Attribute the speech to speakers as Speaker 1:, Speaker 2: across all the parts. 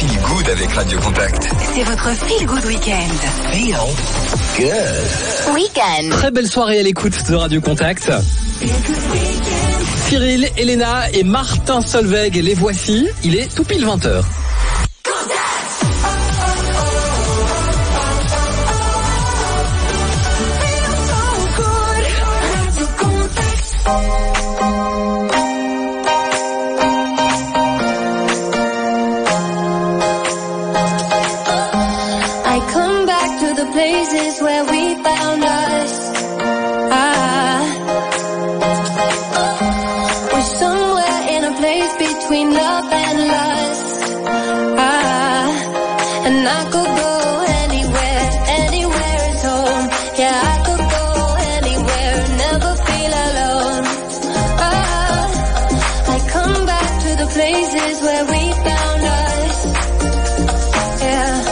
Speaker 1: Feel good avec Radio Contact.
Speaker 2: C'est votre Feel good week-end.
Speaker 1: Feel good.
Speaker 2: Week-end.
Speaker 3: Très belle soirée à l'écoute de Radio Contact. Cyril, Elena et Martin Solveig, les voici. Il est tout pile 20h.
Speaker 4: Places where we found us. We're somewhere in a place between love and lust. And I could go anywhere, anywhere is home. Yeah, I could go anywhere, never feel alone. I come back to the places where we found us. Yeah.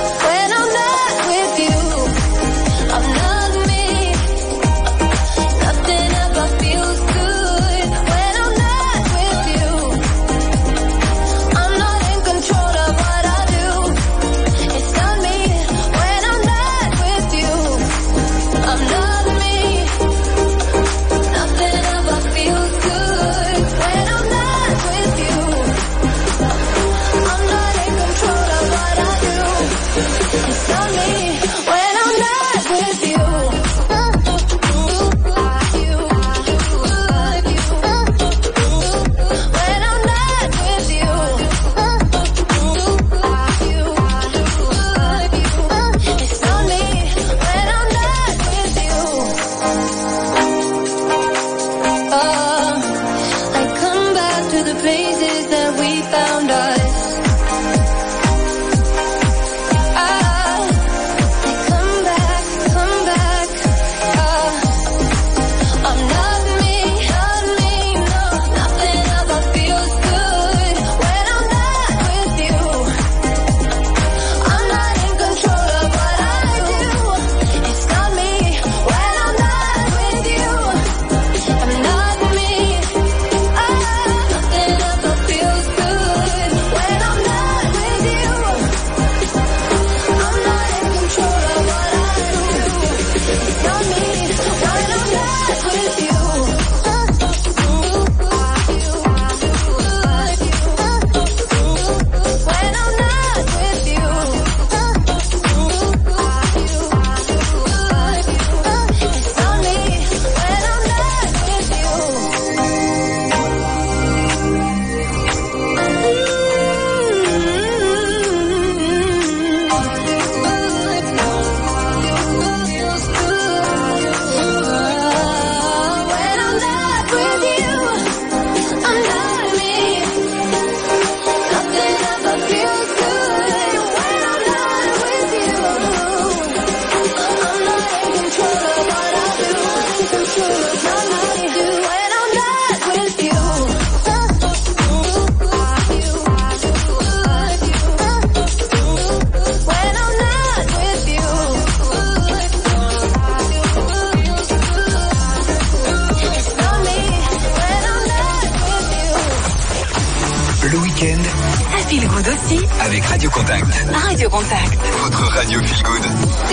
Speaker 2: Feel good aussi
Speaker 1: avec Radio Contact.
Speaker 2: Radio Contact.
Speaker 1: Votre radio Feel good.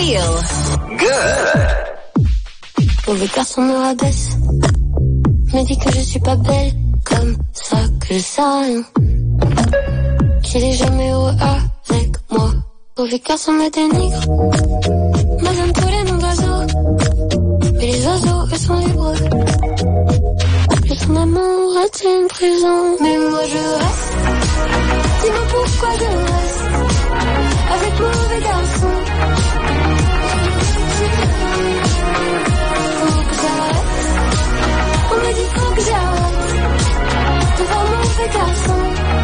Speaker 2: Feel
Speaker 1: good.
Speaker 4: Mauvais garçon me rabaisse, me dit que je suis pas belle, comme ça que je sais rien, qu'il est jamais heureux avec moi. Mauvais garçon me dénigre, me donne tous les noms d'oiseaux, mais les oiseaux eux sont libres. Et son amour est une prison, mais moi je reste. Dis-moi pourquoi je reste avec mauvais garçon. Faut que j'arrête. On me dit faut que j'arrête devant mauvais garçon.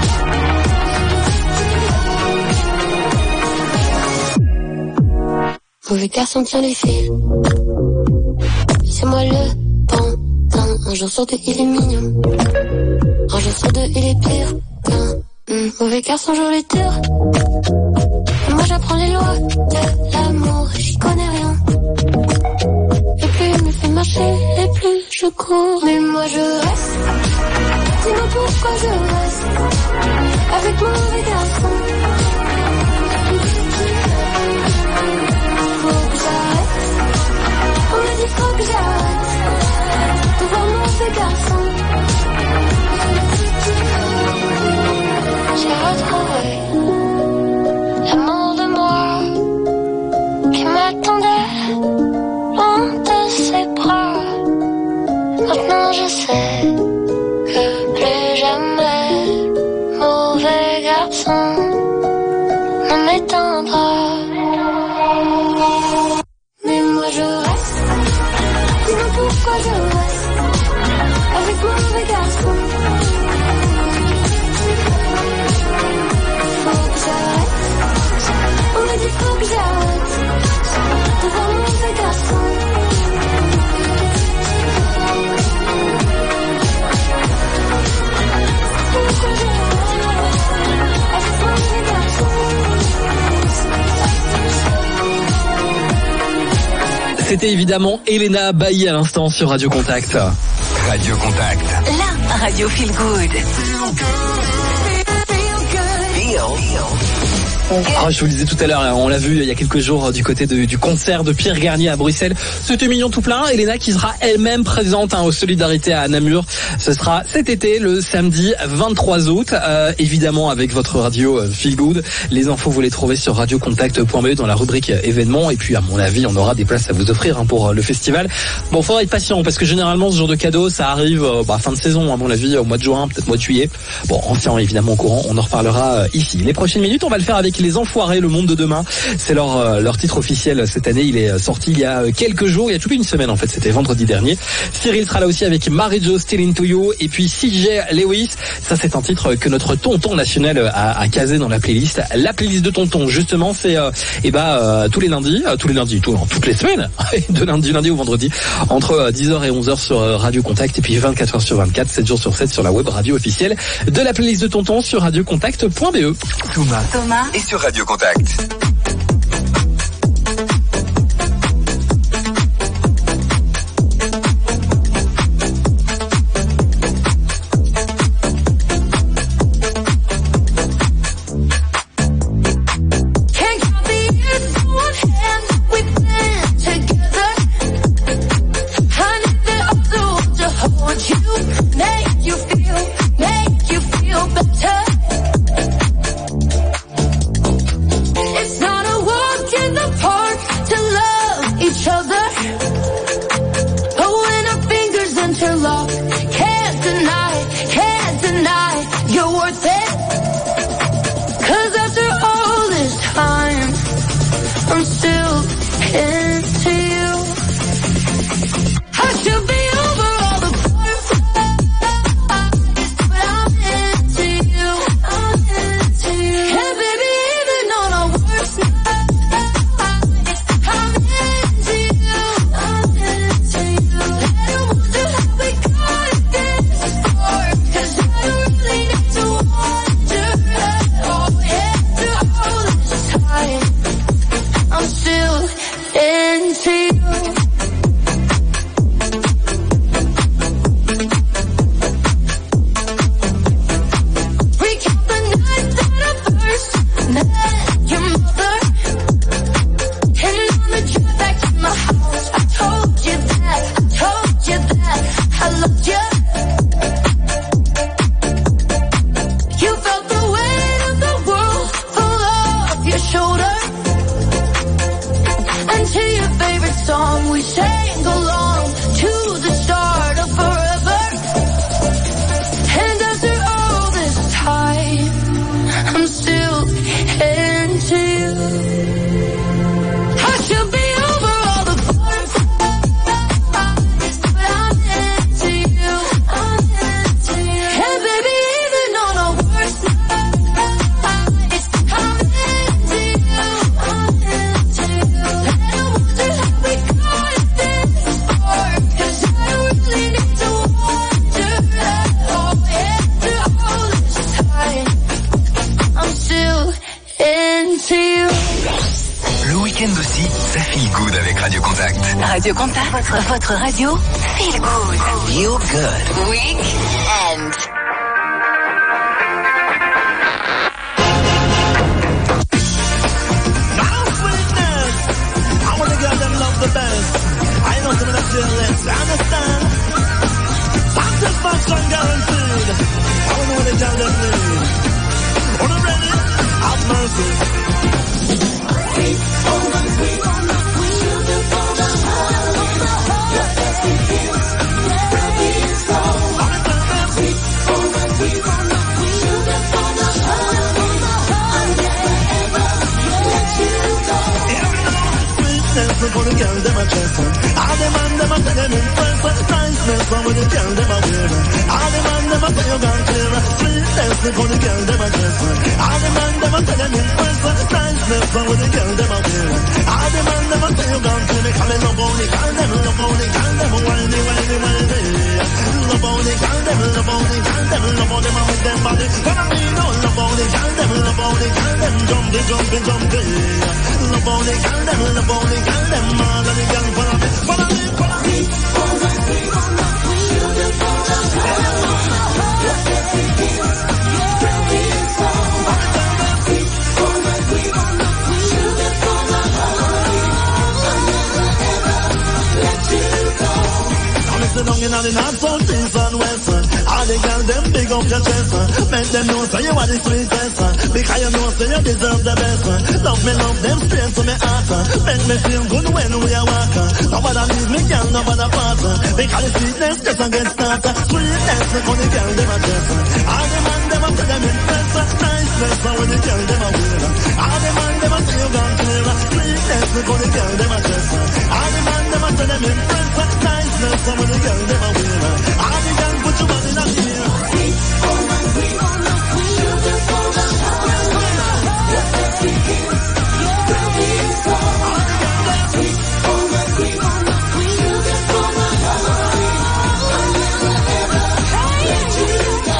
Speaker 4: Mauvais garçon tient les fils. C'est moi le pantin. Un jour sur deux il est mignon, un jour sur deux il est pire qu'un mauvais garçon joue les tours. Et moi j'apprends les lois de l'amour et j'y connais rien. Et plus il me fait marcher et plus je cours. Mais moi je reste. Dis-moi pourquoi je reste avec mauvais garçon. un mauvais garçon. J'ai retrouvé l'amour de moi qui m'attendait loin de ses bras. Maintenant je sais que plus jamais mauvais garçon ne m'éteindra. Mais moi je reste, dis-moi pourquoi je reste avec mauvais garçon. Faut que j'arrête, on me dit faut que j'arrête d'être un mauvais garçon. Pourquoi je reste avec mauvais garçon.
Speaker 3: C'était évidemment Elena Bailly à l'instant sur Radio Contact.
Speaker 1: Radio Contact.
Speaker 2: La radio feel good.
Speaker 3: Oh, je vous le disais tout à l'heure, on l'a vu il y a quelques jours du côté du concert de Pierre Garnier à Bruxelles. C'était mignon tout plein. Elena qui sera elle-même présente aux Solidarités à Namur. Ce sera cet été, le samedi 23 août. Évidemment avec votre radio Feel Good. Les infos vous les trouvez sur radiocontact.be dans la rubrique événements. Et puis à mon avis, on aura des places à vous offrir pour le festival. Bon, faudra être patient parce que généralement ce genre de cadeau, ça arrive fin de saison à mon avis, au mois de juin, peut-être mois de juillet. Bon, on tient évidemment au courant. On en reparlera ici. Les prochaines minutes, on va le faire avec les Enfoirés, le monde de demain. C'est leur titre officiel cette année. Il est sorti il y a quelques jours, il y a tout une semaine en fait. C'était vendredi dernier. Cyril sera là aussi avec Mary-Jo, Still Into You, et puis CJ Lewis. Ça, c'est un titre que notre tonton national a casé dans la playlist. La playlist de tonton, justement, c'est tous les lundis, toutes les semaines, de lundi au vendredi, entre 10h et 11h sur Radio Contact, et puis 24h sur 24, 7 jours sur 7 sur la web radio officielle de la playlist de tonton sur radiocontact.be.
Speaker 2: Thomas
Speaker 1: Et sur Radio Contact.
Speaker 2: Radio Contact, votre radio feel good.
Speaker 1: Feel good.
Speaker 2: Weekend.
Speaker 5: I wanna girl them love the band. I know some of the feelings, understand? I know the girl them need. On the ready, have mercy. Sweet on the sweet on the sweet, sugar for the heart. Your best is here, baby is gone. Sweet on the sweet on the sweet, sugar for the heart. I'll never ever let you go. Sweetness for the girl them a chest. All the man them a tell them impress. Niceness for the girl them a wear. All the man them a say you gone clear. Sweetness for the girl them a chest. All the man them a tell them impress. Niceness for the girl them a wear. All the man them a say you gone clear. Call me love only, call them love only, call them whiny, whiny, whiny. Love only, call them love only, call them love only, man with them body. But I mean no love only, call them love only, call them jumpy, jumpy, jumpy. Love only, call them love only, call them all of the gang for me. For me, for me. Sweet for the sweet, sugar for the heart. Your best is here, baby is gone. Sweet for the sweet, sugar for the heart. I'll never ever let you go. I'm mixing down in all the north, south, east and west. All the girls them big up your chest. Make them know say you are the sweetest. Because you know say you deserve the best. Love me, love them straight to me heart. Make me feel good when we are walking. Nobody leave me, girl, nobody part. Because the sweetness just a get started. Sweetness for the girl them a chest. All the man them a tell them impress. Niceness for the girl them a wear. All the man them a say you gone clear. Sweetness for the girl them a chest. All the man them a tell them impress. Niceness for the girl them a wear. All the girls put you on in a clear. Sweet on the sweet, sugar for the heart. Your best is here, baby is gone. Sweet on the sweet, sugar for the heart. I'll never ever let you go.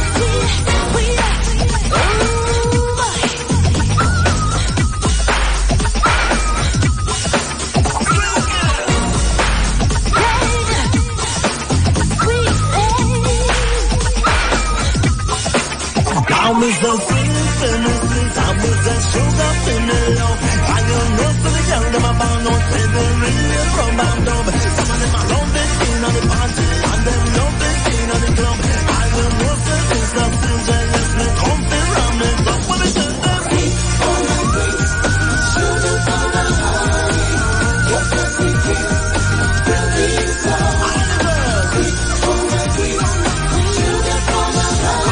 Speaker 5: I'm so sweet in the sweet, I'm so sugar in the love. I don't know for the young, them about no say the real from my love. Some of them are love the king on the party, and them love the king on the club. I don't know for this, I'm still jealous, me come to ram me, but when it's just a sweet, on the sweet, sugar for the heart. Your best is here, baby is gone. Sweet, on the sweet, sugar for the heart.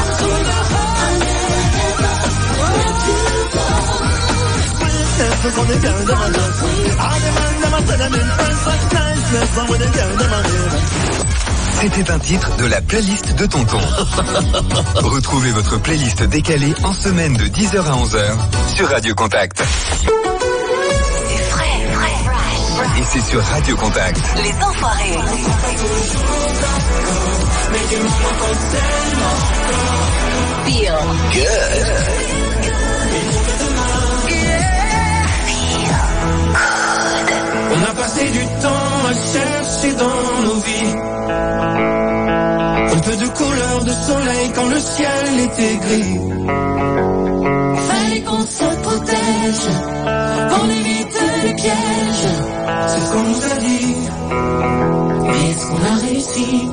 Speaker 5: For the girl them a dress. All the man them a tell them impress. Niceness for the girl them a wear.
Speaker 1: C'était un titre de la playlist de Tonton. Retrouvez votre playlist décalée en semaine de 10h à 11h sur Radio Contact.
Speaker 2: C'est frais.
Speaker 1: Et c'est sur Radio Contact.
Speaker 2: Les enfoirés. Feel
Speaker 1: Good.
Speaker 5: On a passé du temps à chercher dans nos vies un peu de couleur de soleil quand le ciel était gris.
Speaker 4: Fallait qu'on se protège, qu'on évite les pièges.
Speaker 5: C'est ce qu'on nous a dit.
Speaker 4: Mais est-ce qu'on a réussi?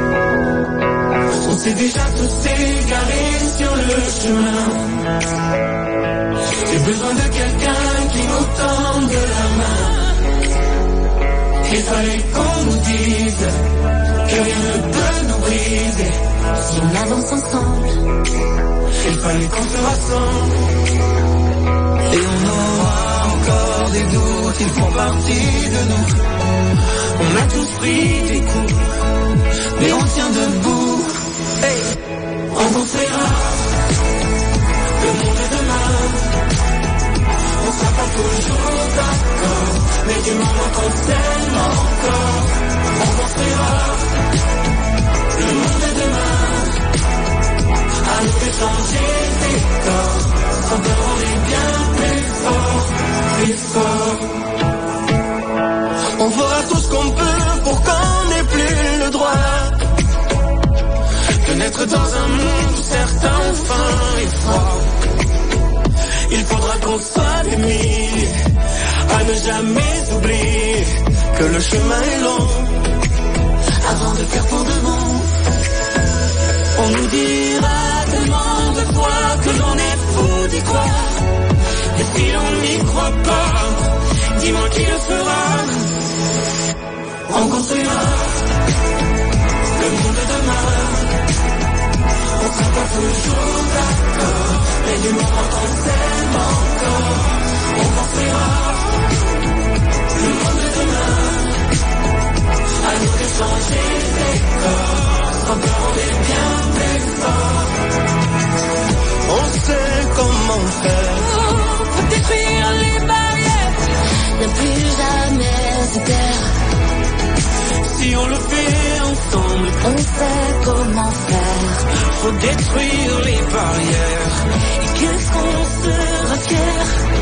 Speaker 5: On s'est déjà tous égarés sur le chemin. J'ai besoin de quelqu'un qui nous tende la main. Il fallait qu'on nous dise que rien ne peut nous briser.
Speaker 4: Si on avance ensemble,
Speaker 5: il fallait qu'on se rassemble. Et on aura encore des doutes, ils font partie de nous. On a tous pris des coups, mais on tient debout. Hey. On construira le monde de demain. On sera pas toujours d'accord, mais du moment qu'on s'aime encore, on construira le monde de demain. À nous de changer des corps, sans peur on est bien plus fort. On fera tout ce qu'on peut pour qu'on n'ait plus le droit de naître dans un monde où certains ont faim et froid. Il faudra qu'on soit des milliers à ne jamais oublier que le chemin est long avant de faire pour de bon. On nous dira tellement de fois que l'on est fou d'y croire. Et si on n'y croit pas, dis-moi qui le fera. On construira le monde de demain. On sera pas toujours d'accord, mais du moment qu'on s'aime encore, on construira le monde de demain. À nous de changer les corps, encore on est bien plus fort. On sait comment faire pour détruire les barrières,
Speaker 4: ne plus jamais se taire.
Speaker 5: Si on le fait ensemble,
Speaker 4: On sait comment faire.
Speaker 5: faut détruire les barrières.
Speaker 4: Et qu'est-ce qu'on sera fier.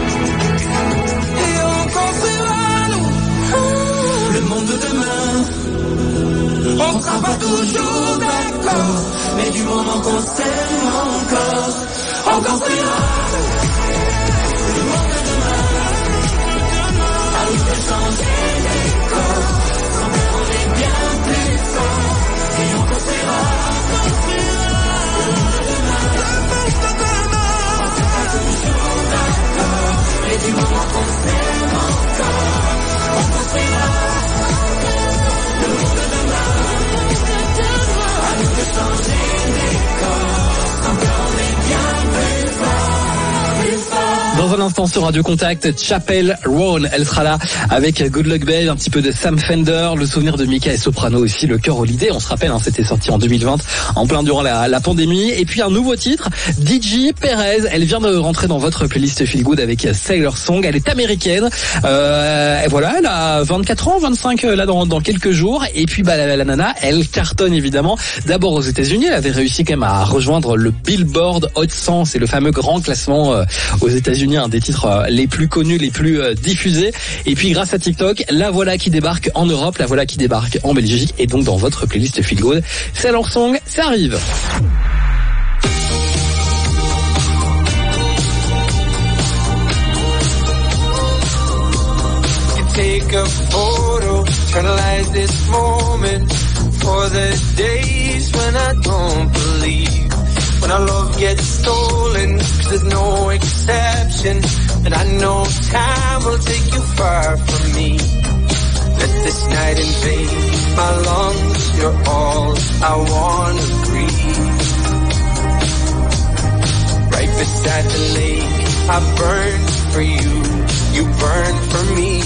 Speaker 5: Et on construira nous le monde de demain. On sera pas toujours d'accord, mais du moment qu'on s'aime encore, on construira le monde de demain. À nous de changer les corps, encore on est bien plus fort. Et on construira le monde de demain. On sera pas toujours d'accord, mais du moment qu'on s'aime encore, on construira le monde de demain. À nous de changer les corps, encore on est bien plus fort, plus fort.
Speaker 3: Dans un instant sur Radio Contact, Chapel Roan, elle sera là avec Good Luck Babe, un petit peu de Sam Fender, le souvenir de Mika et Soprano aussi, Le Cœur Holiday. On se rappelle, c'était sorti en 2020, en plein durant la pandémie. Et puis un nouveau titre, DJ Perez, elle vient de rentrer dans votre playlist Feel Good avec Sailor Song. Elle est américaine, et voilà, elle a 24 ans, 25 là dans quelques jours. Et puis la nana, elle cartonne évidemment. D'abord aux États-Unis, elle avait réussi quand même à rejoindre le Billboard Hot 100, c'est le fameux grand classement aux États-Unis, un des titres les plus connus, les plus diffusés. Et puis grâce à TikTok, la voilà qui débarque en Europe, la voilà qui débarque en Belgique et donc dans votre playlist Feel Good. C'est leur song, ça arrive.
Speaker 5: Take a photo, internalize this moment for the days when I don't believe, when our love gets stolen, 'cause there's no exception, and I know time will take you far from me. Let this night invade my lungs, you're all I wanna breathe. Right beside the lake, I burn for you, you burn for me.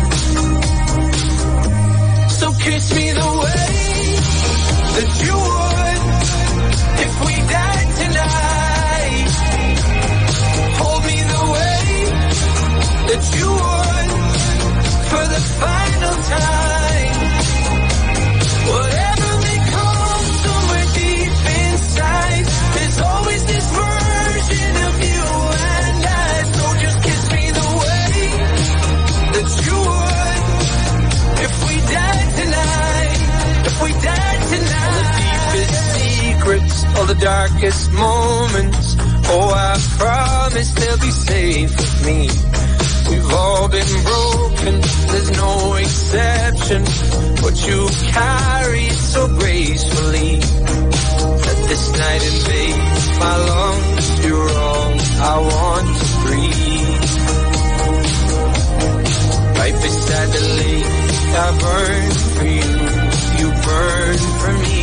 Speaker 5: So kiss me the way that you would if we died tonight. Hold me the way that you would for the final time. Whatever may come somewhere deep inside, there's always this version of you and I. So just kiss me the way that you would if we died tonight, if we died tonight. All the deepest secrets, all the darkest moments, oh I promise they'll be safe with me. We've all been broken, there's no exception, but you carry it so gracefully. Let this night invade my lungs, you're all I want to breathe. Right beside the lake, I burn for you, you burn for me.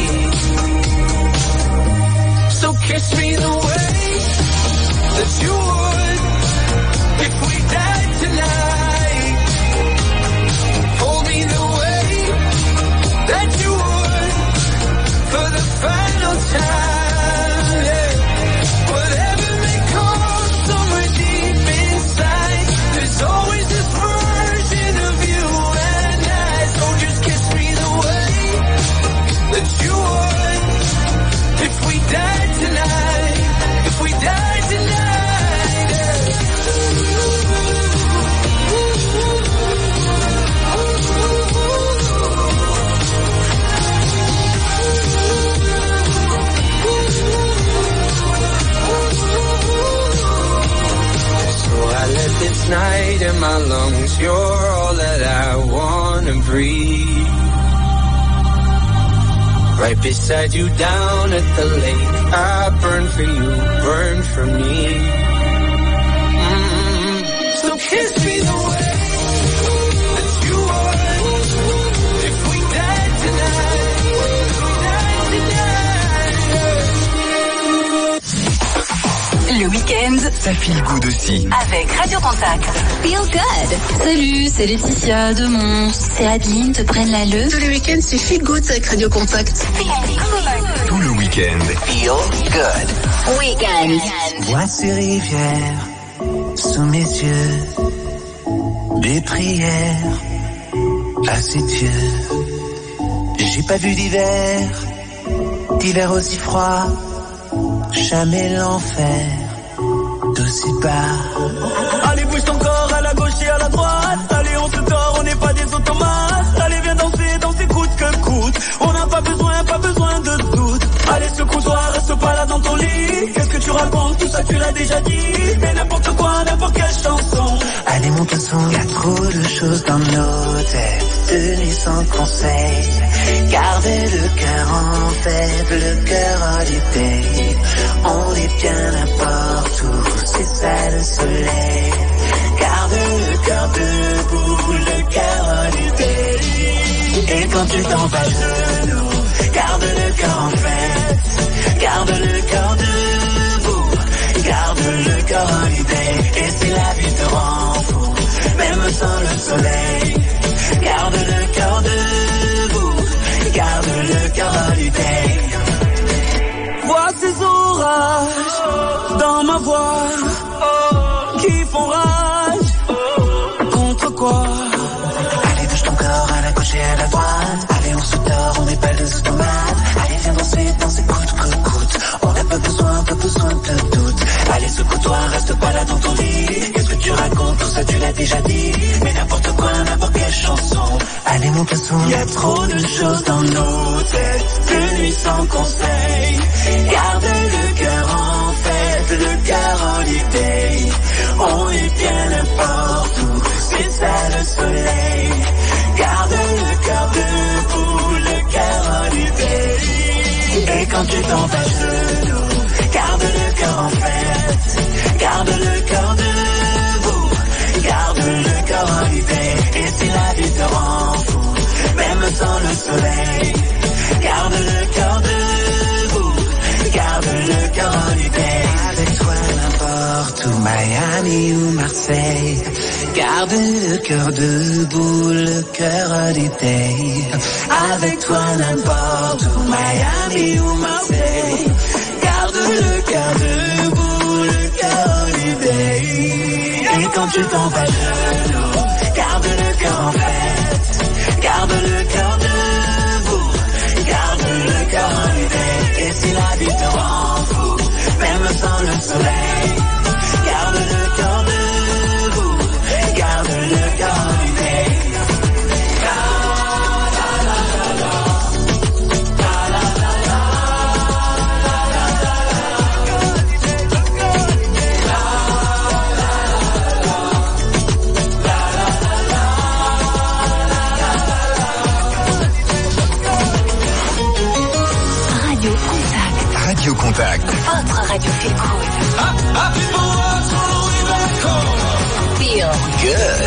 Speaker 5: So kiss me the way that you would if we died tonight. Hold me the way that you would for the final time. Yeah. Whatever may come somewhere deep inside, there's always this version of you and I. So just kiss me the way that you would if we died tonight, if we died tonight. Yeah. So I let this night in my lungs, you're all that I wanna breathe.
Speaker 6: Right beside you down at the lake. I burn for you, burn for me. So kiss me the way that you want. If we die tonight,
Speaker 2: Le week-end,
Speaker 1: Ça feel good aussi.
Speaker 2: avec Radio Contact. Feel good.
Speaker 7: Salut, c'est Laetitia de Mons. C'est Adeline de Braine-l'Alleud.
Speaker 8: Tous les week-ends, c'est Feel Good avec Radio Contact.
Speaker 1: Tout le week-end.
Speaker 2: Feel good. Weekend.
Speaker 6: vois ces rivières sous mes yeux, des prières à ces dieux. J'ai pas vu d'hiver aussi froid, jamais l'enfer d'aussi bas.
Speaker 5: Allez, bouge ton corps à la gauche et à la droite. Allez, on se tord, on n'est pas des automates. Allez, viens danser coûte que coûte. On n'a pas besoin de doute. Allez, secoue-toi, reste pas là dans ton lit. Qu'est-ce que tu racontes, tout ça tu l'as déjà dit. Mais n'importe quoi, n'importe quelle chanson.
Speaker 6: Allez, monte le son, y'a trop de choses dans nos têtes. De nuit sans conseil. Gardez le cœur en fête, le cœur holiday. On est bien n'importe où, c'est ça le soleil. Garde le cœur debout, le cœur holiday. Et quand tu tombes à genoux, garde le cœur en fête. Garde le cœur debout, garde le cœur holiday. Et si la vie te rend fou, même sans le soleil, garde le cœur debout, garde le cœur holiday.
Speaker 5: Vois ces orages dans ma voix qui font rage. Contre quoi?
Speaker 6: Allez, bouge ton corps à la gauche et à la droite. Allez, on se dort, on n'est pas des automates. Allez, viens danser, coûte que coûte. On n'a pas besoin de doute. Allez, secoue-toi, reste pas là dans ton lit. Qu'est-ce que tu racontes, tout ça tu l'as déjà dit. Mais n'importe quoi, n'importe quelle chanson. Allez, monte le son, y'a trop de choses dans nos têtes. De nuit sans conseil. Garde le cœur en fête, le cœur holiday. On est bien n'importe où, c'est ça le soleil. Garde le cœur debout, le cœur holiday. Et quand tu tombes à genoux, garde le cœur en fête. Garde le cœur debout, garde le cœur holiday. Et si la vie te rend fou, même sans le soleil, garde le cœur debout, garde le cœur holiday. Avec toi n'importe où, Miami ou Marseille, garde le cœur debout, le cœur holiday. Avec toi n'importe où, Miami ou Marseille, garde le cœur debout, le cœur holiday. Et quand tu tombes à genoux, garde le cœur en fête, garde le cœur debout, garde le cœur holiday. Et si la vie te rend fou, même sans le soleil, garde le cœur debout, garde le cœur holiday.
Speaker 1: Radio Contact.
Speaker 2: Votre radio feel good. Feel
Speaker 1: Good.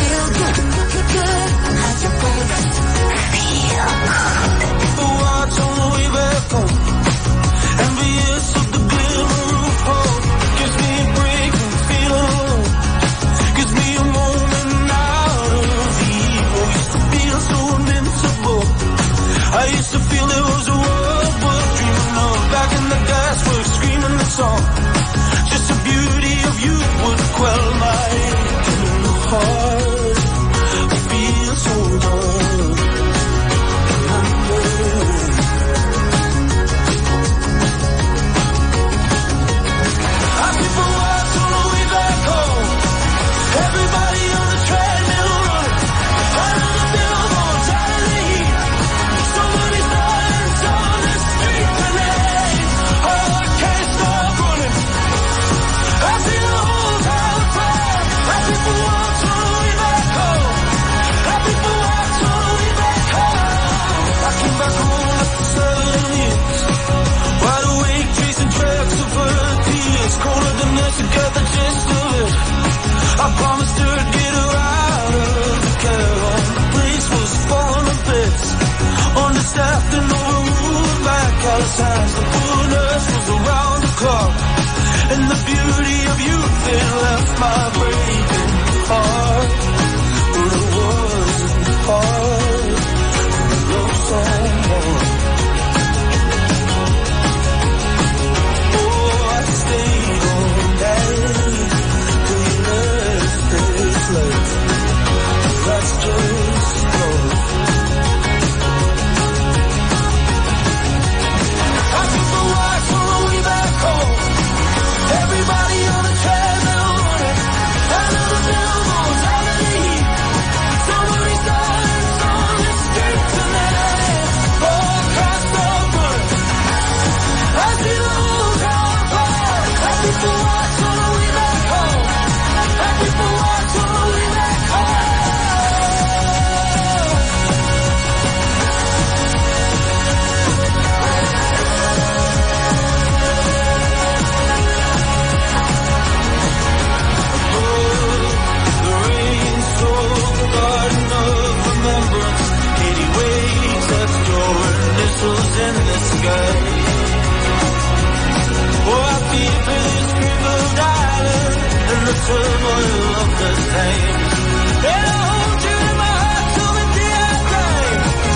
Speaker 5: Watch on the way back home. Envious of the glimmer of hope. Gives me a break from feeling alone. Gives me a moment out of evil. Used to feel so invincible. I used to feel there was a world worth dreaming of. Back in the gasworks, screaming the song. Just the beauty of you would quell my ache in the heart. I feel so young. Everybody on the treadmill running, under the billboard, tired of the heat. So many signs on the street today. Oh, I can't stop running. I see the whole town cry. As people watch on the way back. times the fullness was around the clock, and the beauty of youth it left my breathing heart. But it wasn't hard to love someone. Oh, I stayed all night till you left this late. That's just love. I took the ride from the way back home. Everybody on the treadmill running. Out of the billboards, out of the heat. Somebody started on the street tonight. Oh, across the border. I see the whole town fire. I took the ride from the way back home. I took the ride from the way back home. The rain stole the garden of remembrance. 80 waves left your initials in the sky. Oh, I feel for this crippled island and the turmoil of the times. And I hold you in my heart till the day I die.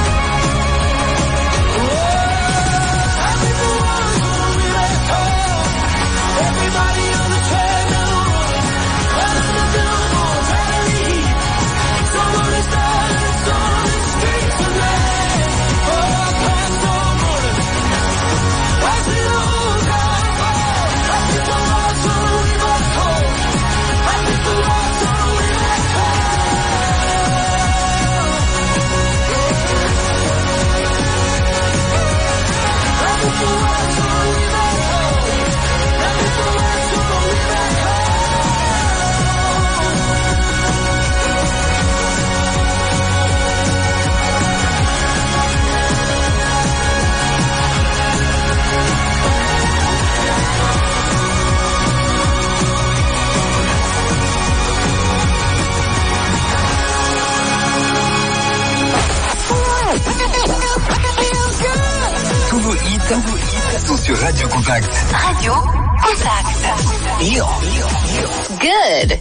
Speaker 5: Oh, I think the world's gonna be back home. Everybody on the treadmill running. Out of the billboards, out of the heat. Somebody started on the street tonight. Oh, past the morning. I see the whole town fire. I think the world's gonna be back home. I think the world's gonna be back home. I think the world's gonna be back home. I think the world's gonna be back home.
Speaker 1: Tous vos hits sont sur Radio Contact.
Speaker 2: Radio Contact. Good.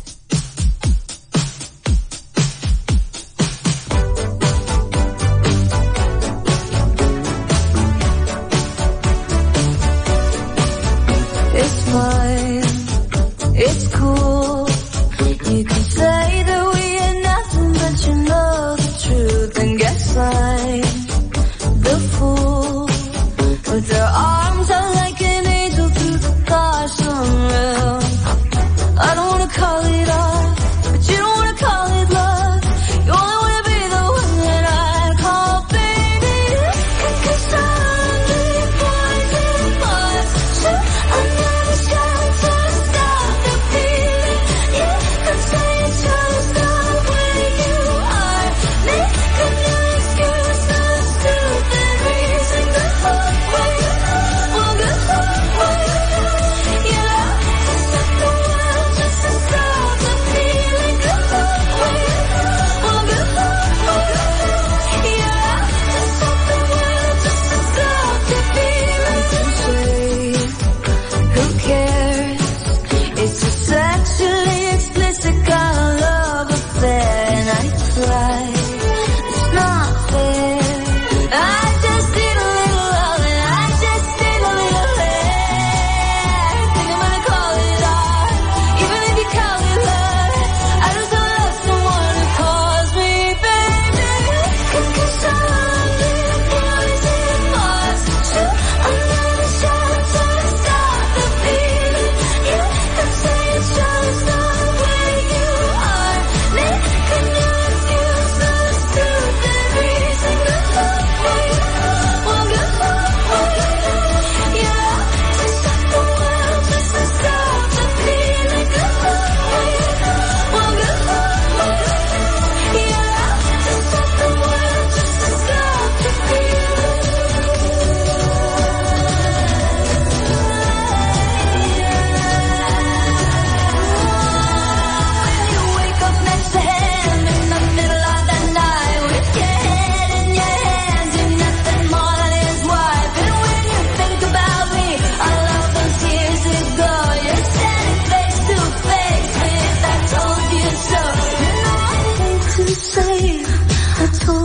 Speaker 4: It's fine, it's cool. You can say that we are nothing, but you know the truth. And guess I'm the fool. With their arms out like an angel through the gosh unreal. I don't wanna call it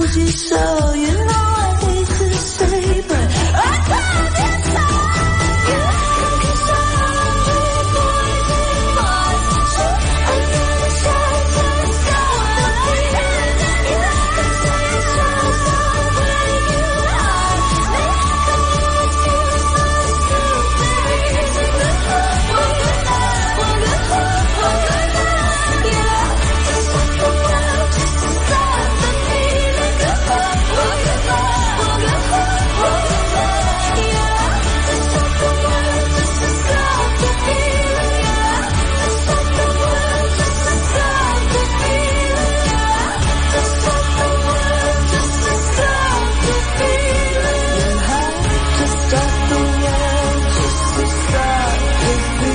Speaker 5: told you so. You know I hate to say, but I love you so. You like it so hard, boys and boys. I'm gonna shout to the sky. You like it so hard, break you heart. Make always feel so stupid. One good night, one good hope, one good night. Yeah, to stop the world, just to stop the feeling. Good hope, one good night, one good hope, one good night. Yeah, to stop the world, just to stop the feeling. Yeah, to stop the world, just to stop the feeling. Yeah, to stop the world, just to stop the feeling. You have to stop the world, just to stop the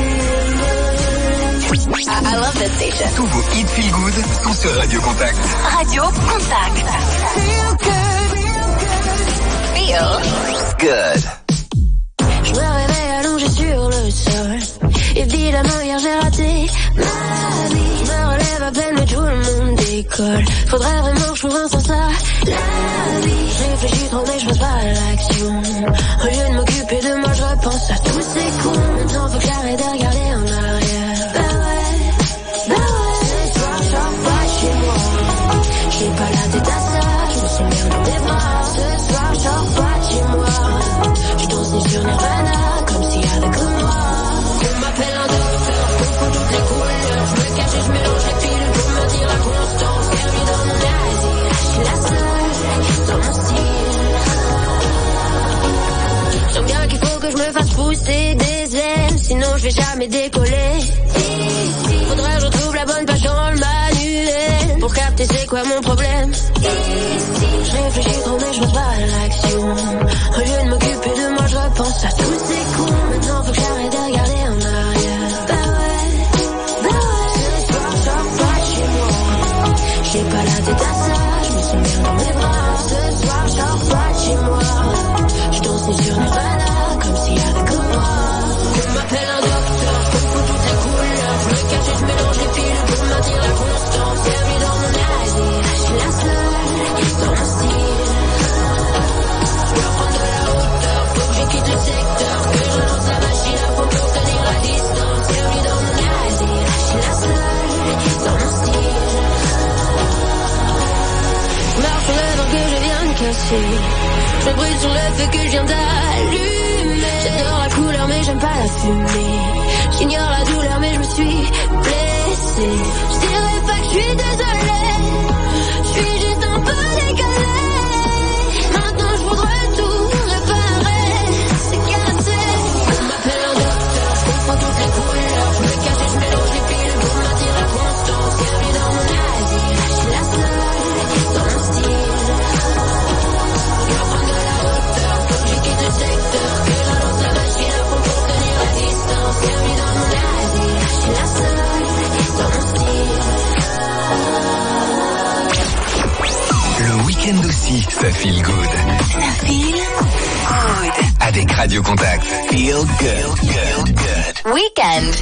Speaker 5: feeling.
Speaker 2: I love this station.
Speaker 1: Tous vos hits feel good sont sur Radio Contact.
Speaker 2: Radio Contact.
Speaker 5: Feel good,
Speaker 2: Feel
Speaker 1: Good.
Speaker 4: Je me réveille allongé sur le sol. Évidemment hier j'ai raté ma vie. Je me relève à peine mais tout le monde décolle. Faudrait vraiment que je trouve un sens à la vie. Je réfléchis trop mais je passe pas à l'action. Au lieu de m'occuper de moi je repense à tous ces cons. Maintenant faut que j'arrête de regarder en arrière. Bah ouais. Ce soir je sors pas chez moi. J'ai pas la tête à ça, je me sens bien dans mes bras. Ce soir je sors pas de chez moi. Je danse nu sur Nirvana, comme s'il y avait que moi. On m'appelle un docteur, je confonds toutes les couleurs. Je me cache et je mélange les pilules pour maintenir la constance. Permis dans mon asile, je suis la seule dans mon style. Je sens bien qu'il faut que je me fasse pousser des ailes, sinon je vais jamais décoller. Faudrait que je retrouve la bonne page dans le manuel pour capter c'est quoi mon problème. Je réfléchis trop mais je passe pas à l'action. Au lieu de m'occuper de moi je repense à tous ces cons. Maintenant faut que j'arrête de regarder en arrière. Bah ouais. Ce soir je sors pas de chez moi. J'ai pas la tête à ça, je me sens bien dans mes bras. Ce soir je sors pas de chez moi. Je danse nu sur Nirvana, comme s'il y avait que moi. On m'appelle un docteur, je confonds toutes les couleurs. Je me cache et je mélange les pilules pour maintenir la constance. Permis dans mon asile, je suis la seule dans mon style. Je veux prendre de la hauteur, faut que je quitte le secteur. Que je lance la machine à fond pour tenir la distance. Permis dans mon asile, je suis la seule dans mon style. Je marche sur le vent que je viens de casser. Je brûle sur le feu que je viens d'allumer. J'adore la couleur mais j'aime pas la fumée. J'ignore la douleur mais je me suis blessée. Je dirais pas que je suis désolée. Je suis juste un peu décalée. Maintenant je voudrais tout réparer. C'est cassé. On m'appelle un docteur, je comprends toutes les couleurs. Je me cache et je mélange les pilules pour maintenir la constance. Permis dans mon asile, je suis la seule dans mon style. Je veux prendre de la hauteur, faut que je quitte le secteur. Que je lance la machine à fond pour tenir la distance. Permis dans mon asile, je suis la seule dans mon style.
Speaker 1: Le week-end aussi, ça feel good.
Speaker 2: Ça feel good.
Speaker 1: Avec Radio Contact. Feel good. Feel good.
Speaker 2: Weekend.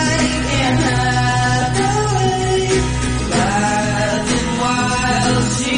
Speaker 5: Looking like an hideaway, riding wild.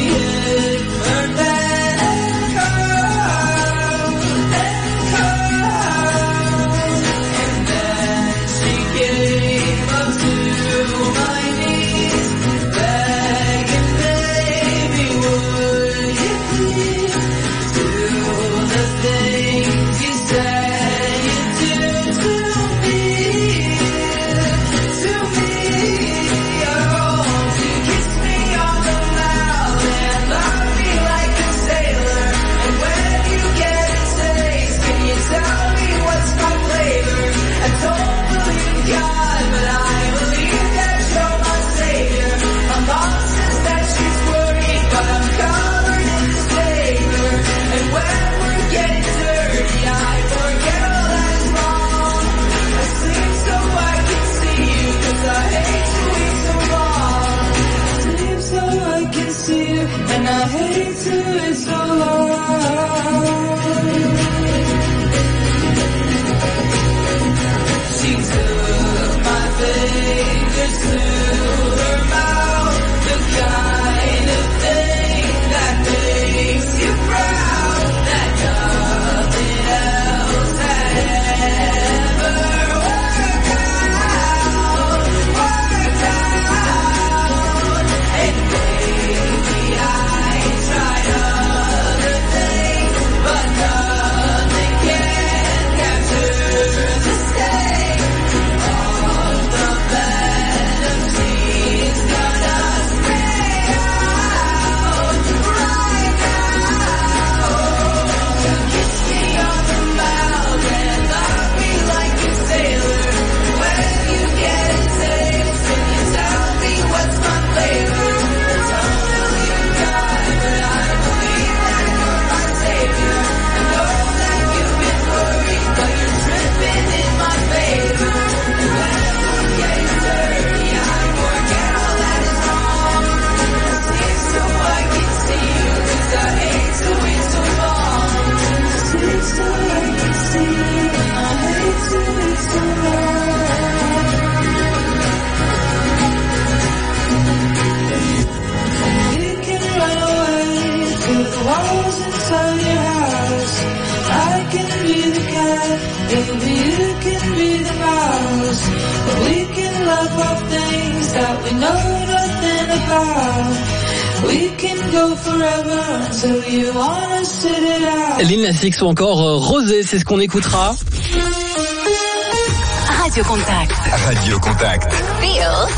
Speaker 5: the walls inside your house. I can be the cat, baby, you can be the mouse. But we can laugh off things that we know nothing about. We can go forever until you wanna sit it out.
Speaker 3: Lil Nas X ou encore Rosé, c'est ce qu'on écoutera.
Speaker 2: Radio Contact.
Speaker 1: Radio Contact.
Speaker 2: Feel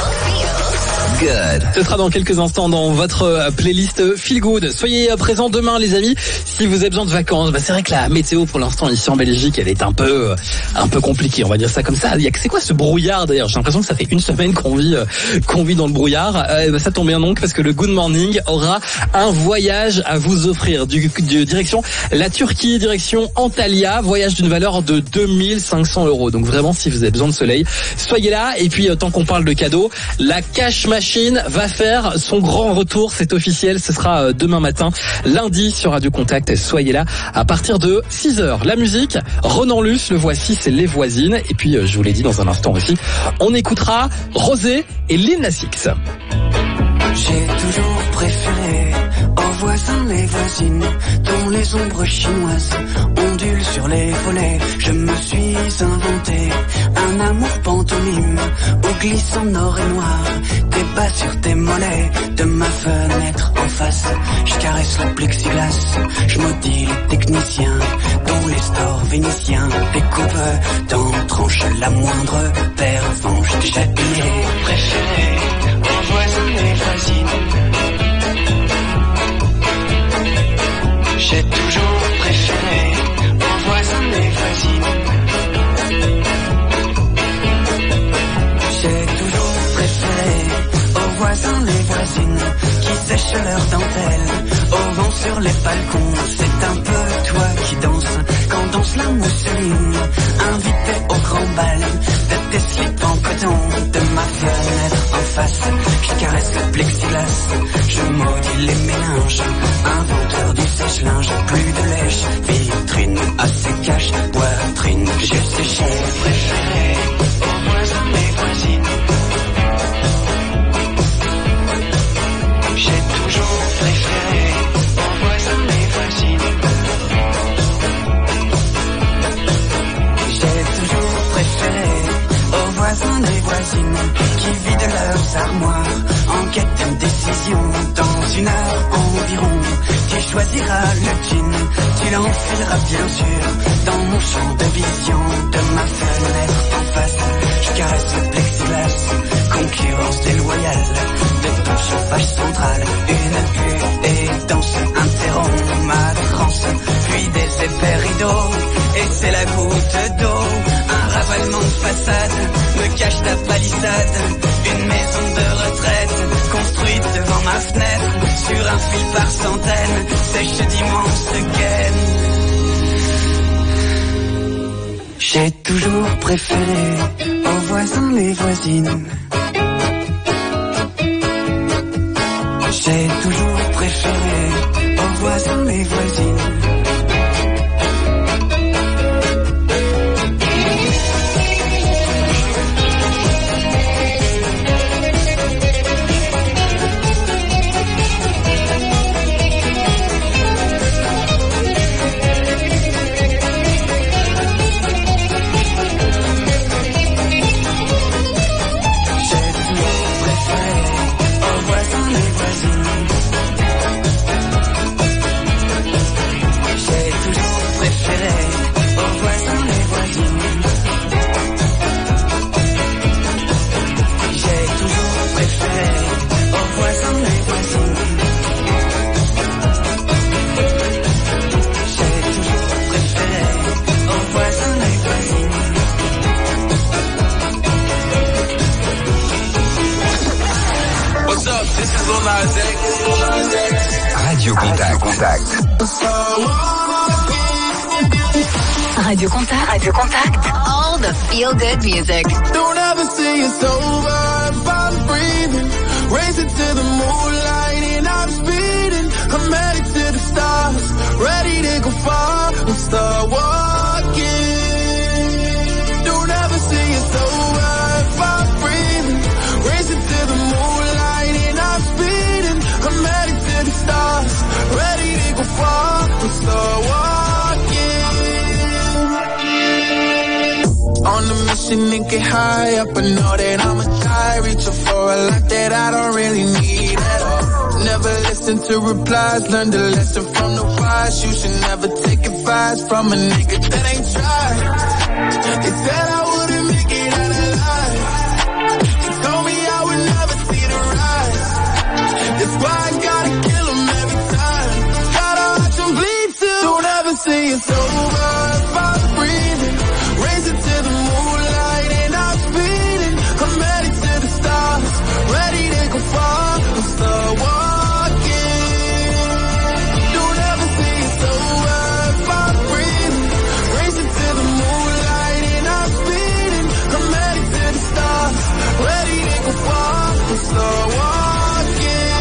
Speaker 2: good.
Speaker 3: Ce sera dans quelques instants dans votre playlist Feel Good. Soyez présents demain les amis si vous avez besoin de vacances. C'est vrai que la météo pour l'instant ici en Belgique elle est un peu compliquée, on va dire ça comme ça. C'est quoi ce brouillard d'ailleurs? J'ai l'impression que ça fait une semaine qu'on vit dans le brouillard. Ça tombe bien donc parce que le Good Morning aura un voyage à vous offrir direction la Turquie, direction Antalya, voyage d'une valeur de 2500 €. Donc vraiment si vous avez besoin de soleil, soyez là. Et puis tant qu'on parle de cadeaux, la Cash Machine va faire son grand retour, c'est officiel, ce sera demain matin, lundi sur Radio Contact, soyez là à partir de 6h. La musique, Renan Luce, le voici, c'est Les Voisines, et puis je vous l'ai dit dans un instant aussi, on écoutera Rosé et Lil Nas X.
Speaker 6: J'ai toujours préféré aux voisins les voisines dont les ombres chinoises ondulent sur les volets. Je me suis inventé un amour pantomime où glisse en or et noir tes bas sur tes mollets. De ma fenêtre en face, je caresse le plexiglas. Je maudis les techniciens dont les stores vénitiens découpent dans tranches la moindre pervenche. J'ai toujours préféré aux voisins les voisines. J'ai toujours préféré aux voisins les voisines. J'ai toujours préféré aux voisins les voisines qui sèchent leurs dentelles au vent sur les balcons. C'est un peu toi qui danses quand danse la mousseline. Invité au grand bal de tes slips en coton. De ma fenêtre en face, je caresse le plexiglas. Je maudis les méninges, inventeur du sèche-linge. Plus de lèche, vitrine assez cash, poitrine. J'ai séché, préféré aux voisins les voisines. J'ai toujours préféré aux voisins les voisines. J'ai toujours préféré aux voisins les voisines qui vident leurs armoires en quête d'une décision. Dans une heure environ, tu choisiras le jean, tu l'enfileras bien sûr dans mon champ de vision. De ma fenêtre en face, je caresse le plexiglas. Concurrence déloyale de ton chauffage central. Une danse interrompt ma transe, puis des épais rideaux, et c'est la goutte d'eau. Un ravalement de façade me cache ta palissade. Une maison de retraite construite devant ma fenêtre, sur un fil par centaines, sèche d'immenses gaines. J'ai toujours préféré aux voisins les voisines. J'ai toujours préféré aux voisins les voisines.
Speaker 1: Radio Contact.
Speaker 2: Radio Contact. Radio Contact. All the feel good music.
Speaker 5: Don't ever say it's over if I'm breathing. Racing to the moonlight and I'm speeding. I'm headed to the stars, ready to go far and start walking. Don't ever say it's over if I'm breathing. Racing to the moonlight and I'm speeding. I'm headed to the stars, ready
Speaker 9: ocean and get high up. I know that I'ma die, reaching for a lot that I don't really need at all. Never listen to replies, learn the lesson from the wise. You should never take advice from a nigga that ain't tried. They said I wouldn't make it out alive. They told me I would never see the rise. That's why I gotta kill them every time. Gotta watch them bleed too. Don't ever say it's over if I'm breathing. Raise it to the moonlight and I'm speeding. I'm ready to the stars, ready to go far. I'm start walking. Don't ever say it's over if I'm breathing. Raise it to the moonlight and I'm speeding. I'm ready to the stars, ready to go far. I'm start walking.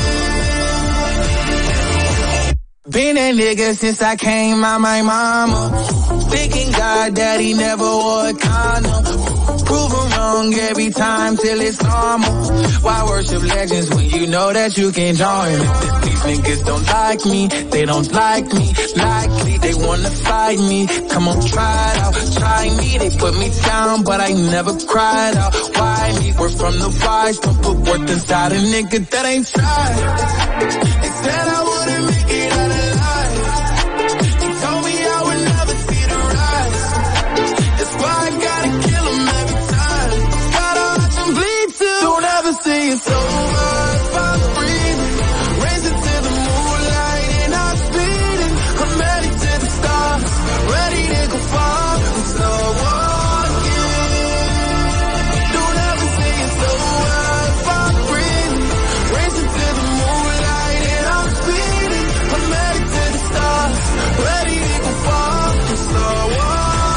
Speaker 9: Been a nigga since I came out my mama. Thinking God that he never wore a condom. Prove him wrong every time till it's normal. Why worship legends when you know that you can join? If these niggas don't like me, they don't like me. Likely they wanna fight me. Come on, try it out, try me. They put me down, but I never cried out. Why me? We're from the wise, don't put worth inside a nigga that ain't tried. They said I wouldn't make it out alive. They told me I would never see the rise. That's why I gotta kill them every time. Gotta watch them bleed too. Don't ever say it's over if I'm breathing. Raise it to the moonlight and I'm speeding. I'm ready to the stars, ready to go far. I'm start walking. Don't ever say it's over if I'm breathing. Raise it to the moonlight and I'm speeding. I'm ready to the stars, ready to go far. I'm start walking.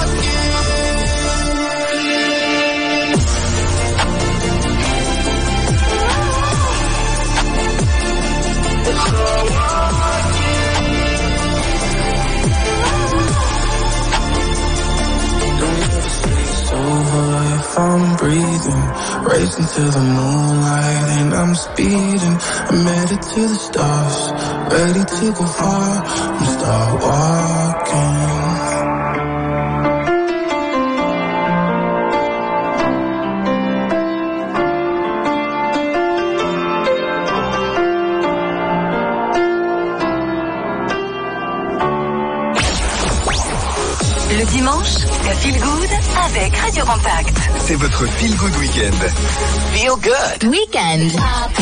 Speaker 9: If I'm breathing, racing to the moonlight and I'm speeding. I'm headed to the stars, ready to go far. I'm start walking.
Speaker 2: Le dimanche, le Feel Good avec Radio Contact.
Speaker 1: C'est votre Feel Good Weekend.
Speaker 2: Feel Good Weekend.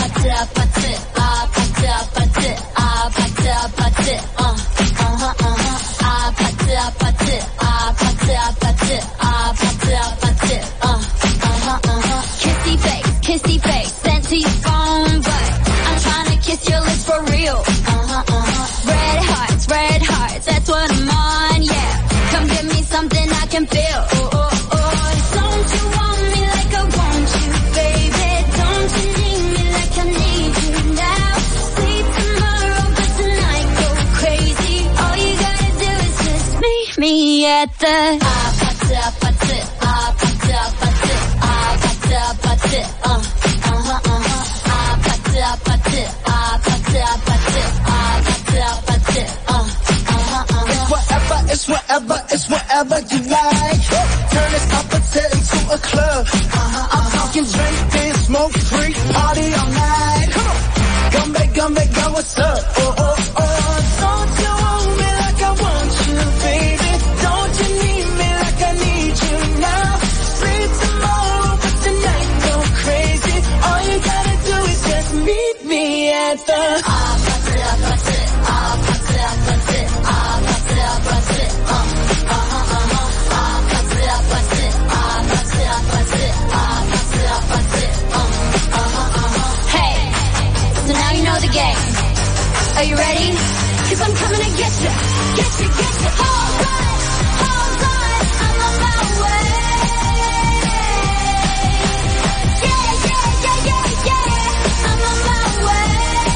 Speaker 10: Kissy face, sent to your phone, but I'm trying to kiss your lips for real. Red hearts, that's what I'm on, yeah. Come give me something I can feel. Oh, oh, oh. Don't you want me like I want you, baby? Don't you need me like I need you now? Sleep tomorrow, but tonight go crazy. All you gotta do is just meet me at the
Speaker 9: It's whatever you like. Turn this opposite into a club. I'm talking drink, then smoke free, party all night. Come on, come back, what's up? Oh, oh, oh. Don't you want me like I want you, baby? Don't you need me like I need you now? Sleep tomorrow, but tonight go crazy. All you gotta do is just meet me at the
Speaker 10: Are you ready? 'Cause I'm coming to get you. Hold on, I'm on my way. Yeah, I'm on my way.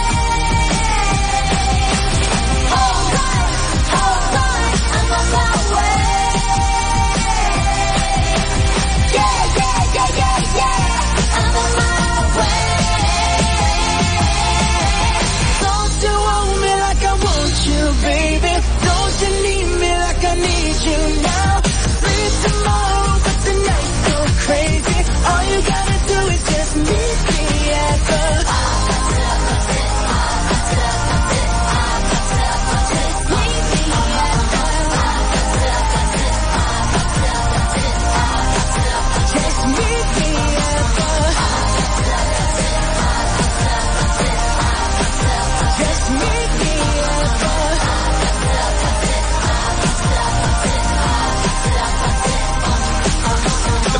Speaker 10: Hold on, I'm on my way. Yeah, I'm on my way. Don't you want me like I want you, baby? Don't you need me like I need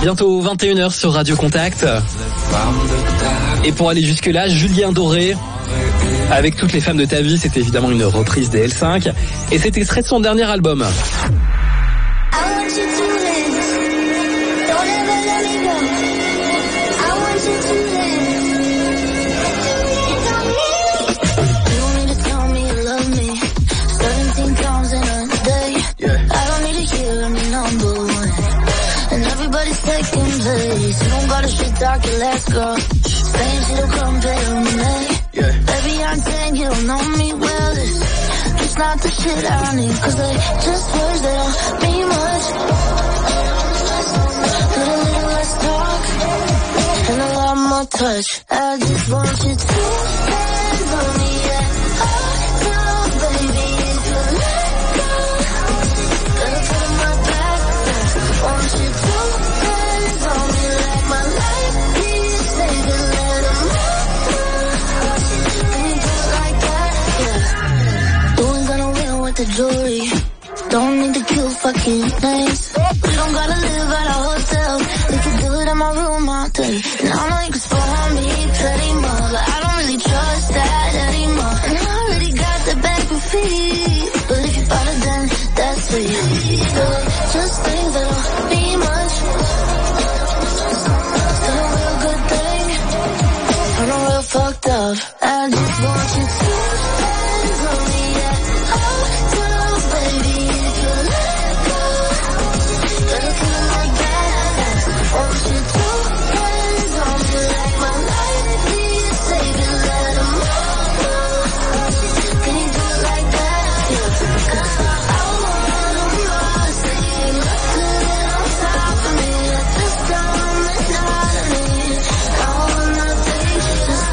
Speaker 3: Bientôt 21h sur Radio Contact. Et pour aller jusque-là, Julien Doré, avec toutes les femmes de ta vie, c'est évidemment une reprise des L5. Et c'est extrait de son dernier album.
Speaker 10: Second place, you don't gotta shit talk your last girl. Saying she don't compare with me. Baby, I'm saying you don't know me well. It's just not the shit I need, cause they just words that don't mean much. Put a little less talk and a lot more touch. I just want you to hands on me, yeah. Oh, baby, if you let go, gonna put on my back. Want you to on me like my life is saving, let 'em like that, yeah. You ain't gonna win with the jewelry. Don't need to kill fucking names. We don't gotta live at a hotel. We can do it in my room all day. And I know you can spoil me pretty more, but I don't really trust that anymore. And I already got the back with feet, but if you bought it then that's sweet. So just think that it'll be much. Fucked up. I just want you to hands on me, yeah. Oh, tell baby if you let go, gonna feel like that. Want you to hands on me like my life is saving, let 'em know. Can you do it like that? Yeah. 'Cause I wanna know, say you look good on top of me at this time and not of me. I wanna think just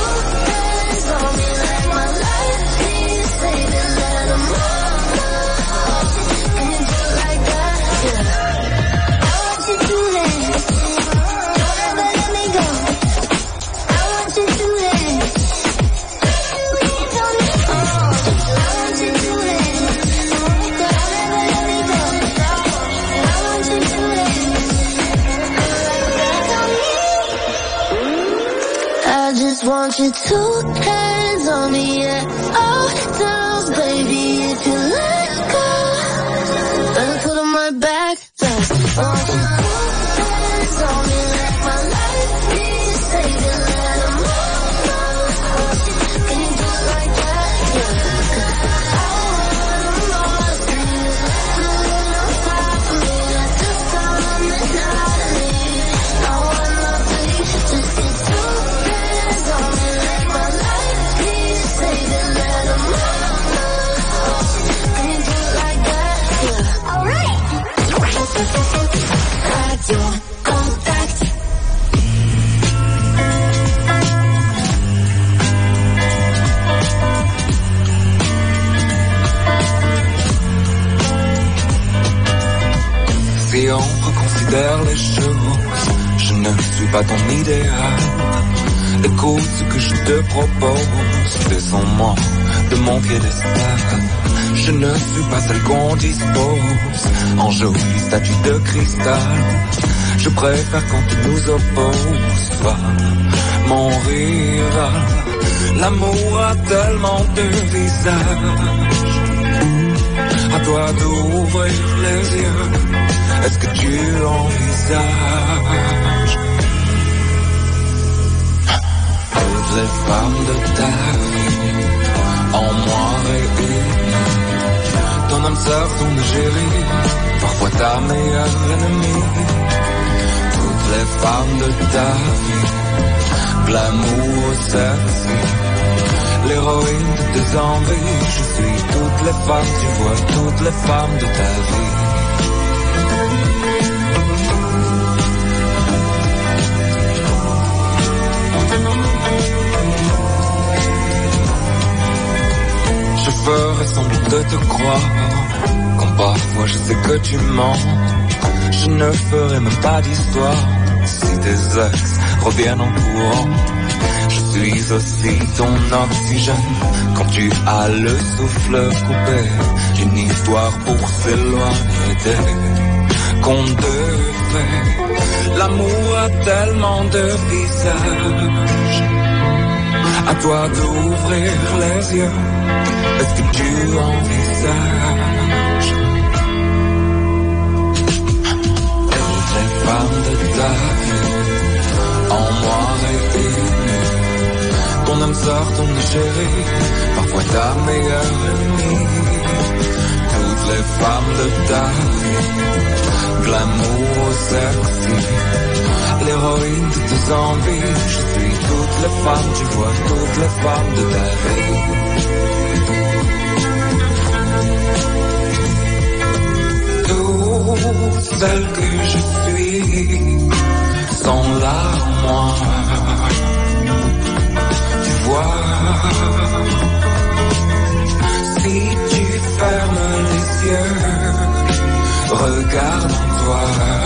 Speaker 10: want you to hands on me, yeah. Oh, girls, baby, if you let go, gonna put them right back. Want you to hands on me like my life is saving, let 'em know. Can you do it like that? Yeah. I wanna know, see you good on top of me at this time and not of me. I wanna be just get to on me like my life is saving, let 'em know. Can you do it like that? Yeah. Alright. Radio Contact.
Speaker 11: Si on reconsidère les choses, je ne suis pas ton idéal. Écoute ce que je te propose, descends-moi de mon piédestal. Je ne suis pas celle qu'on dispose en jolie statue de cristal. Je préfère quand tu nous opposes, toi, mon rival. L'amour a tellement de visages, à toi d'ouvrir les yeux. Est-ce que tu envisages les femmes de ta vie en moi réunies, ton âme sœur, ton égérie, parfois ta meilleure ennemie. Toutes les femmes de ta vie, l'amour au service, l'héroïne de tes envies. Je suis toutes les femmes, tu vois, toutes les femmes de ta vie. Je ferai semblant de te croire, quand parfois je sais que tu mens. Je ne ferai même pas d'histoire, si tes ex reviennent en courant. Je suis aussi ton oxygène, quand tu as le souffle coupé. Une histoire pour s'éloigner des conte de fées. L'amour a tellement de visages. À toi d'ouvrir les yeux. Est-ce que tu envisages toutes les femmes de ta vie en noir et nu? Ton âme sort, ton chérie, parfois ta meilleure amie. Toutes les femmes de ta vie, glamour sexy, l'héroïne de tes envies. Je suis toutes les femmes, tu vois, toutes les femmes de ta vie. Toutes celles que je suis sont là en moi. Tu vois, si tu fermes les yeux, regarde en toi.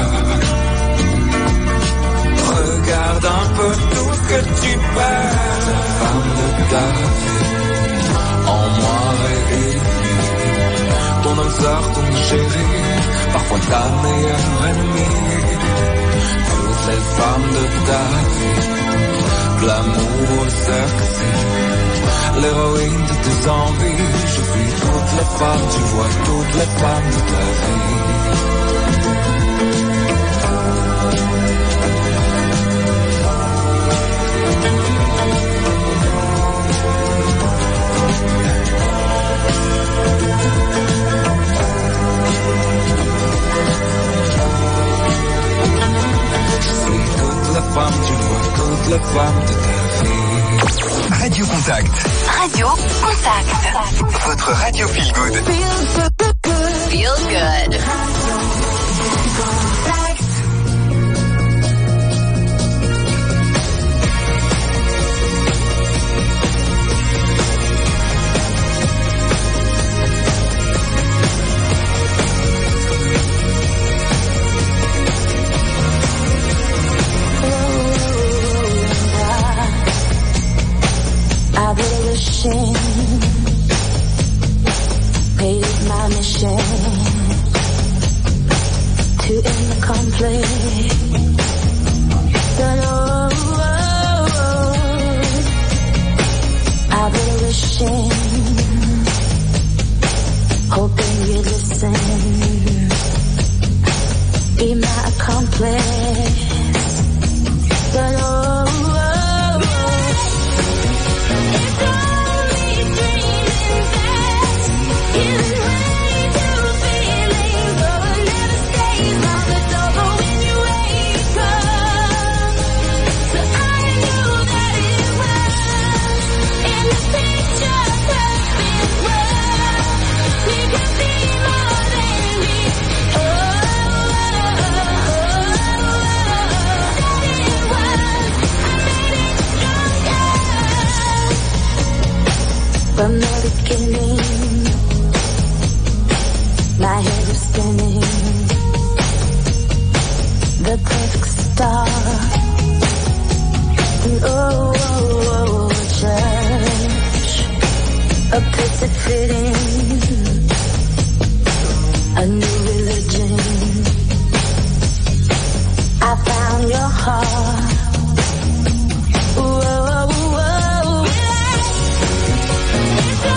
Speaker 11: Regarde un peu tout ce que tu perds. La femme de ta vie, en noir et nu. Ton âme sort, ton chéri, parfois ta meilleure ennemie. Toutes les femmes de ta vie, l'amour sexy, l'héroïne de tes envies. Je suis toutes les femmes, tu vois, toutes les femmes de ta vie. Tu vois toutes les femmes de ta vie.
Speaker 1: Radio Contact.
Speaker 2: Radio Contact.
Speaker 1: Votre radio feel good.
Speaker 2: Feel good.
Speaker 4: Paid my mission to end the conflict. I've been wishing, hoping you'd listen. Be my accomplice. From the beginning, my head was spinning. The perfect star. Oh, church, a perfect fitting, a new religion. I found your heart. Whoa, whoa, whoa.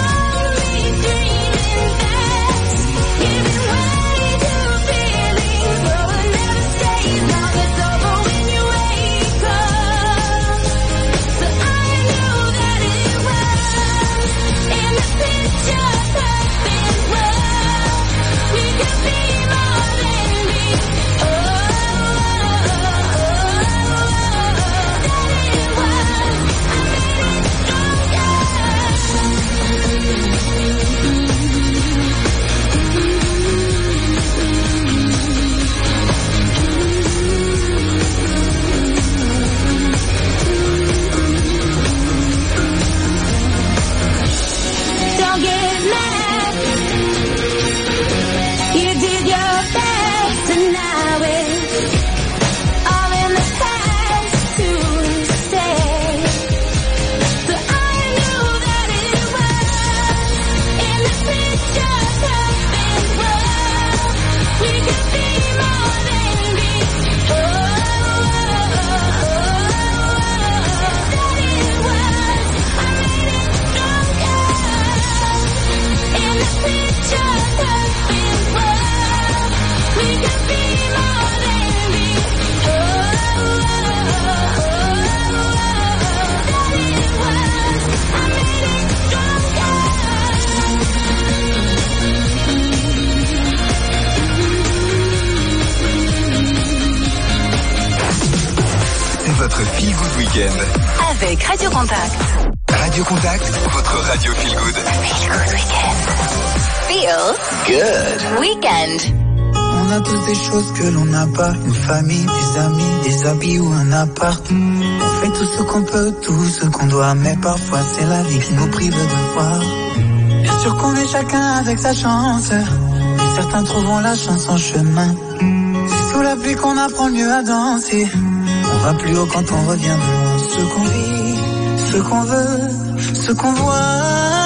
Speaker 1: Feel Good Weekend.
Speaker 2: Avec Radio Contact.
Speaker 1: Radio Contact, votre radio Feel Good.
Speaker 2: Feel Good Weekend. Feel Good Weekend.
Speaker 12: On a tous des choses que l'on n'a pas. Une famille, des amis, des habits ou un appart. On fait tout ce qu'on peut, tout ce qu'on doit. Mais parfois c'est la vie qui nous prive de voir. Bien sûr qu'on est chacun avec sa chance. Mais certains trouveront la chance en chemin. C'est sous la pluie qu'on apprend le mieux à danser. On va plus haut quand on revient de loin. Ce qu'on vit, ce qu'on veut, ce qu'on voit.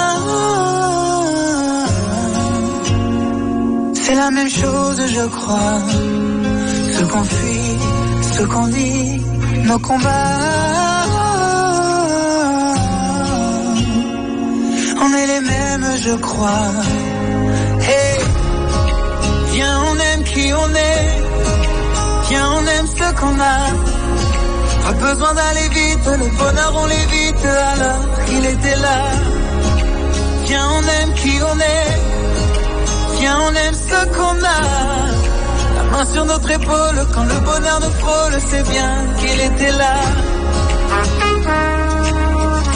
Speaker 12: C'est la même chose, je crois. Ce qu'on fuit, ce qu'on dit, nos combats. On est les mêmes, je crois. Hey, viens, on aime qui on est. Viens, on aime ce qu'on a. Pas besoin d'aller vite, le bonheur on l'évite. Alors qu'il était là. Viens, on aime qui on est. Viens, on aime ce qu'on a. La main sur notre épaule, quand le bonheur nous frôle, c'est bien qu'il était là.